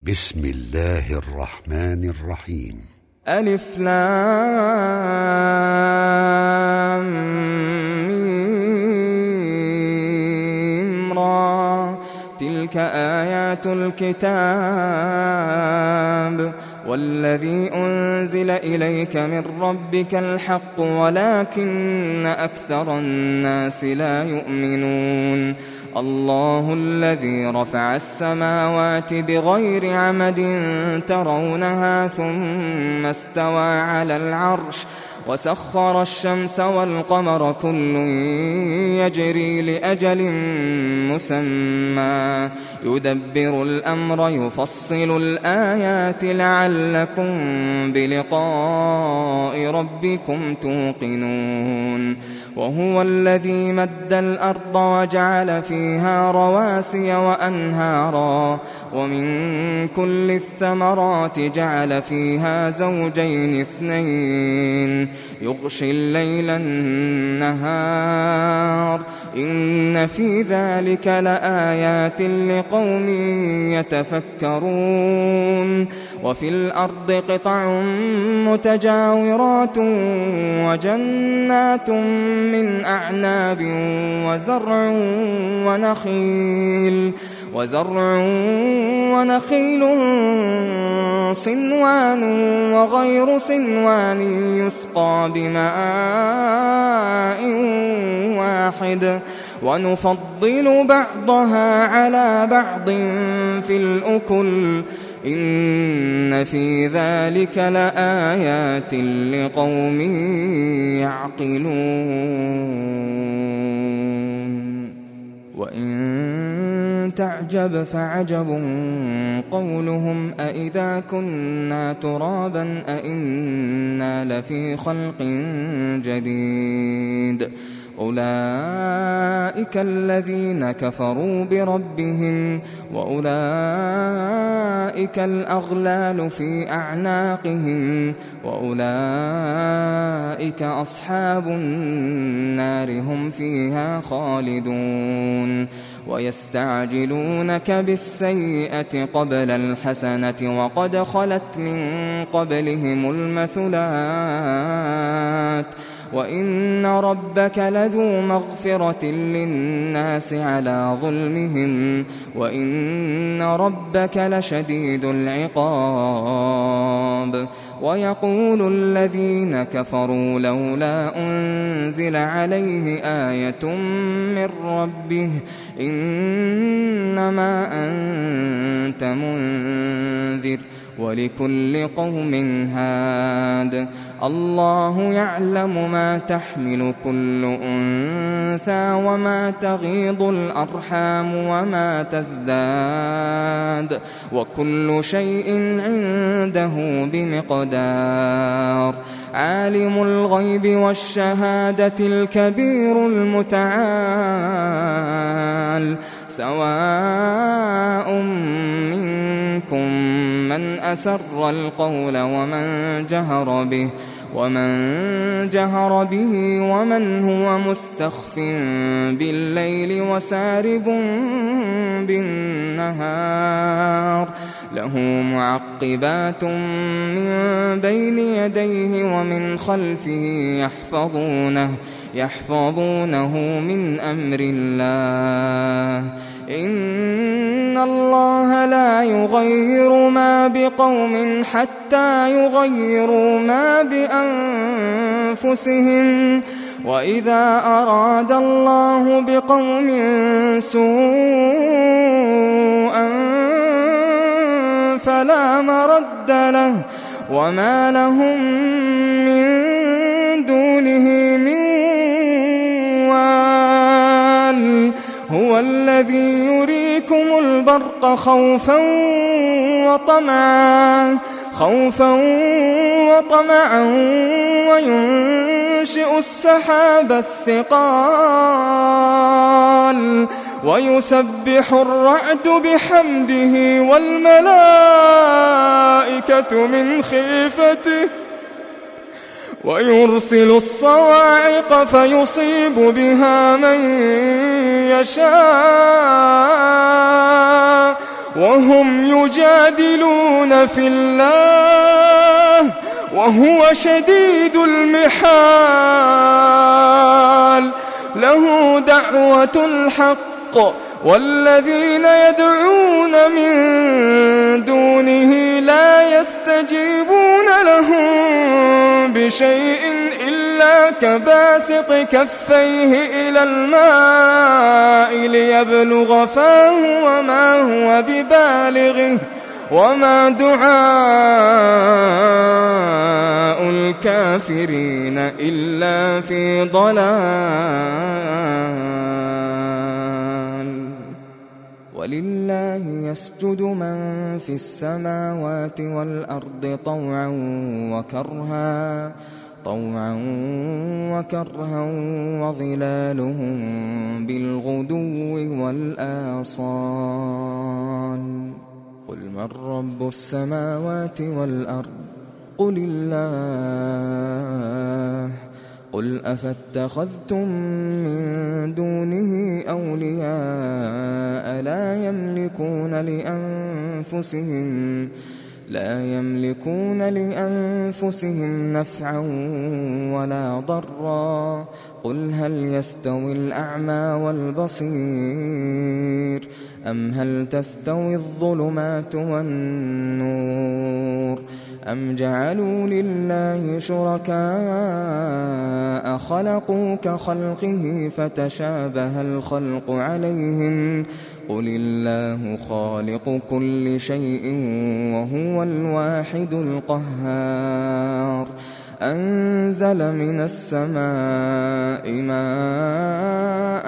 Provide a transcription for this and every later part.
بسم الله الرحمن الرحيم. ألف لام ميم را، تلك آيات الكتاب والذي أنزل إليك من ربك الحق ولكن أكثر الناس لا يؤمنون. الله الذي رفع السماوات بغير عمد ترونها ثم استوى على العرش وسخر الشمس والقمر كل يجري لأجل مسمى يدبر الأمر يفصل الآيات لعلكم بلقاء ربكم توقنون. وهو الذي مد الأرض وجعل فيها رواسي وأنهارا ومن كل الثمرات جعل فيها زوجين اثنين يغشي الليل النهار إن في ذلك لآيات لقوم يتفكرون. وفي الأرض قطع متجاورات وجنات من أعناب وزرع ونخيل صنوان وغير صنوان يسقى بماء واحد ونفضل بعضها على بعض في الأكل إن في ذلك لآيات لقوم يعقلون. وإن تعجب فعجب قولهم أإذا كنا ترابا أإنا لفي خلق جديد أولئك الذين كفروا بربهم وأولئك الأغلال في أعناقهم وأولئك أصحاب النار هم فيها خالدون. ويستعجلونك بالسيئة قبل الحسنة وقد خلت من قبلهم المثلات وإن ربك لذو مغفرة للناس على ظلمهم وإن ربك لشديد العقاب. ويقول الذين كفروا لولا أنزل عليه آية من ربه إنما أنت منذر ولكل قوم هاد. الله يعلم ما تحمل كل أنثى وما تغيض الأرحام وما تزداد وكل شيء عنده بمقدار. عالم الغيب والشهادة الكبير المتعال سواء منكم من أسر القول ومن جهر به ومن هو مستخف بالليل وسارب بالنهار له معقبات من بين يديه ومن خلفه يحفظونه من أمر الله إن الله لا يغير ما بقوم حتى يغيروا ما بأنفسهم وإذا أراد الله بقوم سوءا فلا مرد له وما لهم من دونه من وال. هو الذي يريكم البرق خوفا وطمعا وينشئ السحاب الثقال ويسبح الرعد بحمده والملائكة من خيفته ويرسل الصواعق فيصيب بها من يشاء وهم يجادلون في الله وهو شديد المحال. له دعوة الحق والذين يدعون من دونه لا يستجيبون لهم بشيء إلا كباسط كفيه إلى الماء ليبلغ فاه وما هو ببالغه وما دعاء الكافرين إلا في ضلال. ولله يسجد من في السماوات والأرض طوعا وكرها وظلالهم بالغدو والآصال. قل من رب السماوات والأرض قل الله. قل أفاتخذتم من دونه أولياء لا يملكون لأنفسهم نفعا ولا ضرا. قل هل يستوي الأعمى والبصير أم هل تستوي الظلمات والنور أم جعلوا لله شركاء خلقوا كخلقه فتشابه الخلق عليهم. قل الله خالق كل شيء وهو الواحد القهار. أنزل من السماء ماء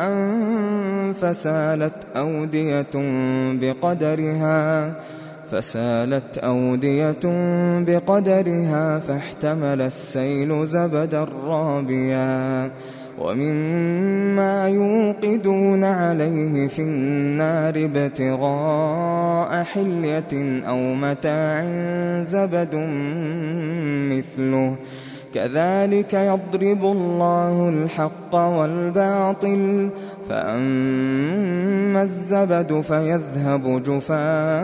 فسالت أودية بقدرها فاحتمل السيل زبدا رابيا ومما يوقدون عليه في النار ابتغاء حلية أو متاع زبد مثله كذلك يضرب الله الحق والباطل فأما الزبد فيذهب جفاء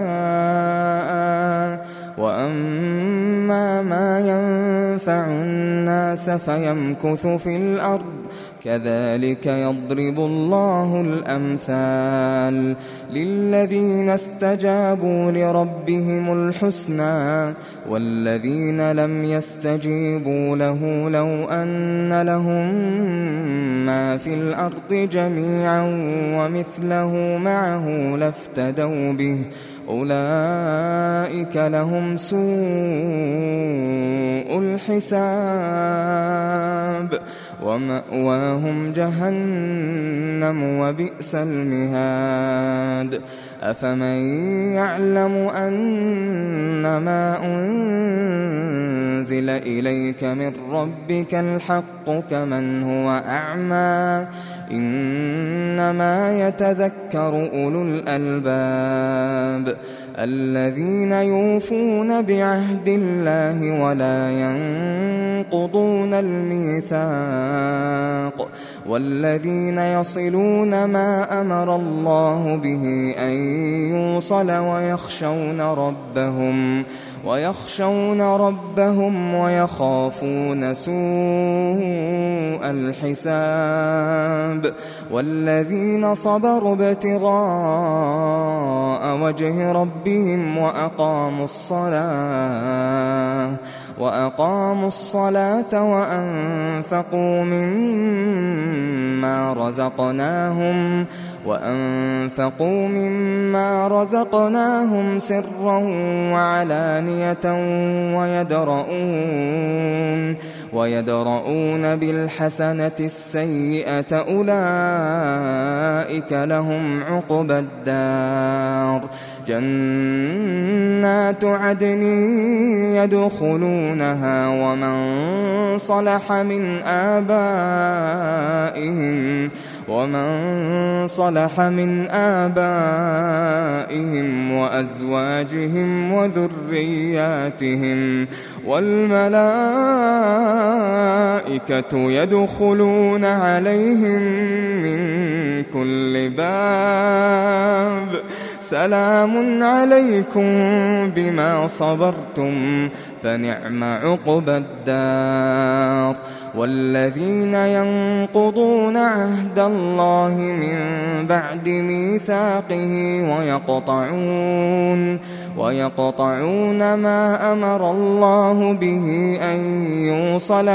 وأما ما ينفع الناس فيمكث في الأرض كذلك يضرب الله الأمثال للذين استجابوا لربهم الحسنى والذين لم يستجيبوا له لو أن لهم ما في الأرض جميعا ومثله معه لافتدوا به أولئك لهم سوء الحساب ومأواهم جهنم وبئس المهاد. أفمن يعلم أنما أنزل إليك من ربك الحق كمن هو أعمى إنما يتذكر أولو الألباب الذين يوفون بعهد الله ولا ينقضون الميثاق والذين يصلون ما أمر الله به أن يوصل ويخشون ربهم ويخافون سوء الحساب والذين صبروا ابتغاء وجه ربهم وأقاموا الصلاة وأنفقوا مما رزقناهم سرا وعلانية ويدرؤون بالحسنة السيئة أولئك لهم عقبى الدار جنات عدن يدخلونها ومن صلح من آبائهم وأزواجهم وذرياتهم والملائكة يدخلون عليهم من كل باب سلام عليكم بما صبرتم فنعم عقبى الدار. والذين ينقضون عهد الله من بعد ميثاقه ويقطعون ما أمر الله به أن يوصل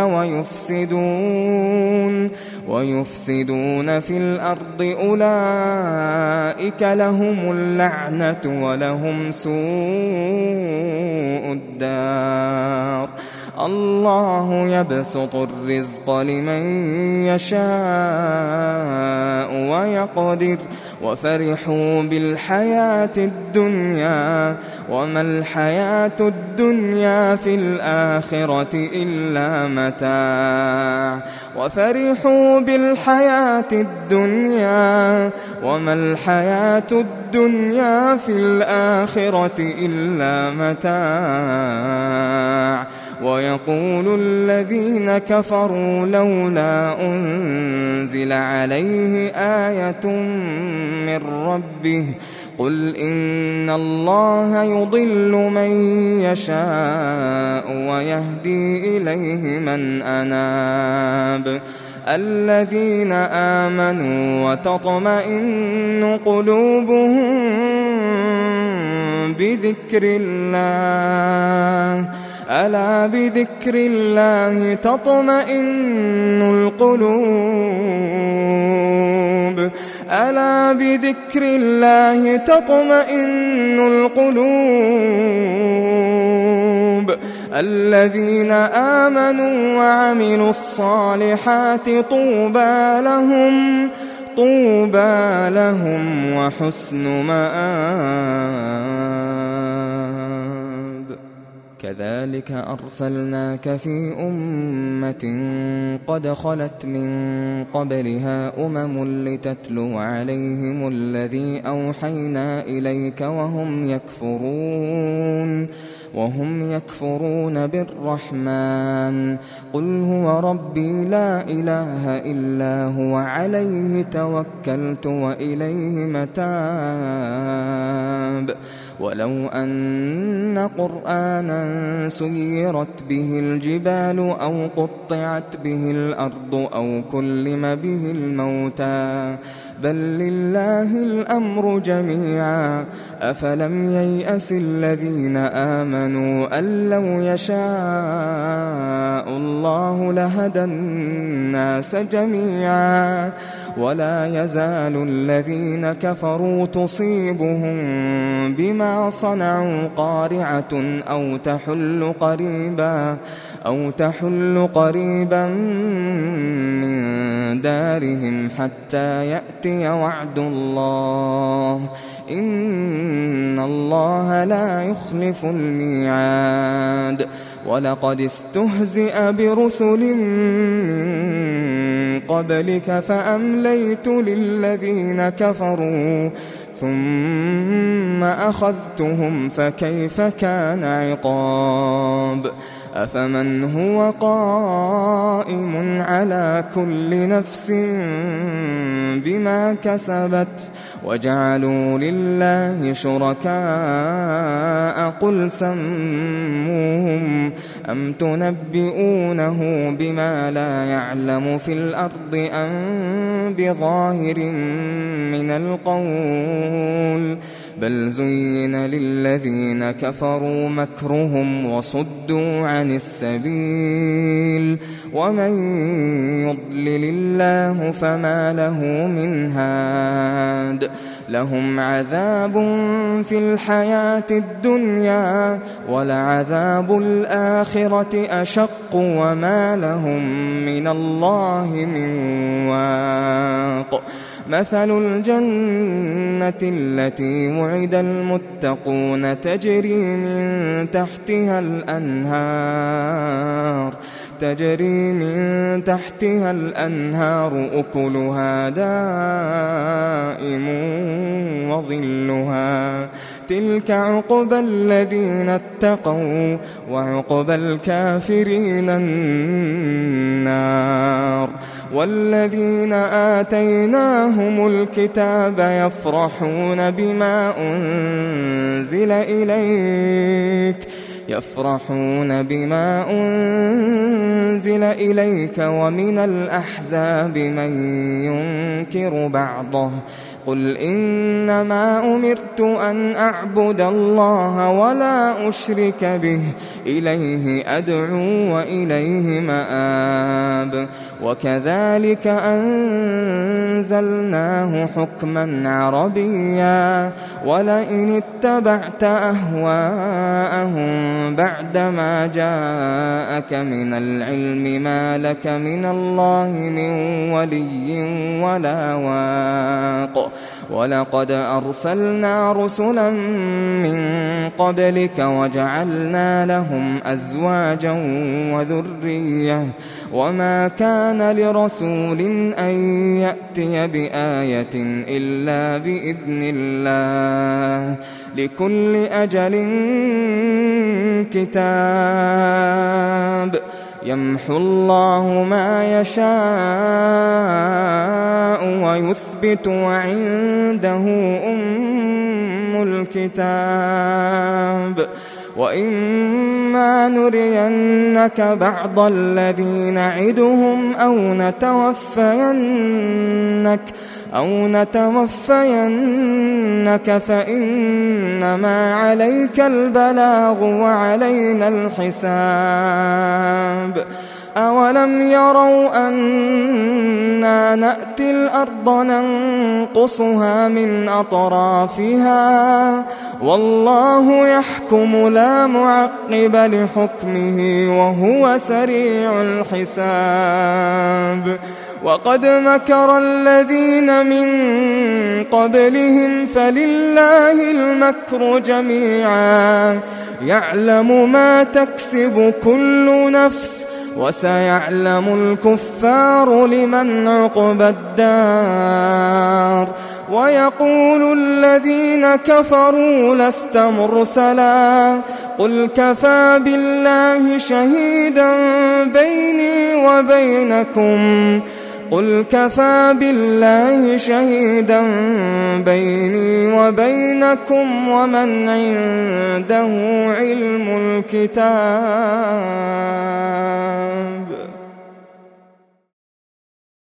ويفسدون في الأرض أولئك لهم اللعنة ولهم سوء الدار. الله يبسط الرزق لمن يشاء ويقدر وفرحوا بالحياة الدنيا وما الحياة الدنيا في الآخرة إلا متاع. وفرحوا بالحياة الدنيا وما الحياة الدنيا في الآخرة إلا متاع. ويقول الذين كفروا لولا أنزل عليه آية من ربه قل إن الله يضل من يشاء ويهدي إليه من أناب. الذين آمنوا وتطمئن قلوبهم بذكر الله ألا بذكر الله تطمئن القلوب ألا بذكر الله تطمئن القلوب. الذين آمنوا وعملوا الصالحات طوبى لهم وحسن مآب. كذلك أرسلناك في أمة قد خلت من قبلها لتتلو عليهم الذي أوحينا إليك وهم يكفرون بالرحمن. قل هو ربي لا إله إلا هو عليه توكلت وإليه متاب. ولو أن قرآنا سيرت به الجبال أو قطعت به الأرض أو كلم به الموتى بل لله الأمر جميعا أفلم ييأس الذين آمنوا أن لو يشاء الله لهدى الناس جميعا. ولا يزال الذين كفروا تصيبهم بما صنعوا قارعة أو تحل قريبا من دارهم حتى يأتي وعد الله إن الله لا يخلف الميعاد. ولقد استهزئ برسل من قبلك فأمليت للذين كفروا ثم أخذتهم فكيف كان عقاب. أفمن هو قائم على كل نفس بما كسبت وجعلوا لله شركاء قل سموهم أم تنبئونه بما لا يعلم في الأرض أم بظاهر من القول بل زين للذين كفروا مكرهم وصدوا عن السبيل ومن يضلل الله فما له من هاد. لهم عذاب في الحياة الدنيا ولعذاب الآخرة أشق وما لهم من الله من واق. مثل الجنة التي وعد المتقون تجري من تحتها الأنهار أكلها دائم وظلها تلك عقبى الذين اتقوا وعقبى الكافرين النار. والذين آتيناهم الكتاب يفرحون بما أنزل إليك ومن الأحزاب من ينكر بعضه قل إنما أمرت أن أعبد الله ولا أشرك به إليه أدعو وإليه مآب وكذلك أنزلناه حكما عربيا ولئن اتبعت أهواءهم بعدما جاءك من العلم ما لك من الله من ولي ولا واق ولقد أرسلنا رسلا من قبلك وجعلنا لهم أزواجا وذرية وما كان لرسول أن يأتي بآية إلا بإذن الله لكل أجل كتاب يمحو الله ما يشاء ويثبت وعنده أم الكتاب وإما نرينك بعض الذي نعدهم أو نتوفينك فإنما عليك البلاغ وعلينا الحساب أولم يروا أنا نأتي الأرض ننقصها من أطرافها والله يحكم لا معقب لحكمه وهو سريع الحساب وقد مكر الذين من قبلهم فلله المكر جميعا يعلم ما تكسب كل نفس وسيعلم الكفار لمن عقبى الدار ويقول الذين كفروا لست مرسلا قل كفى بالله شهيدا بيني وبينكم ومن عنده علم الكتاب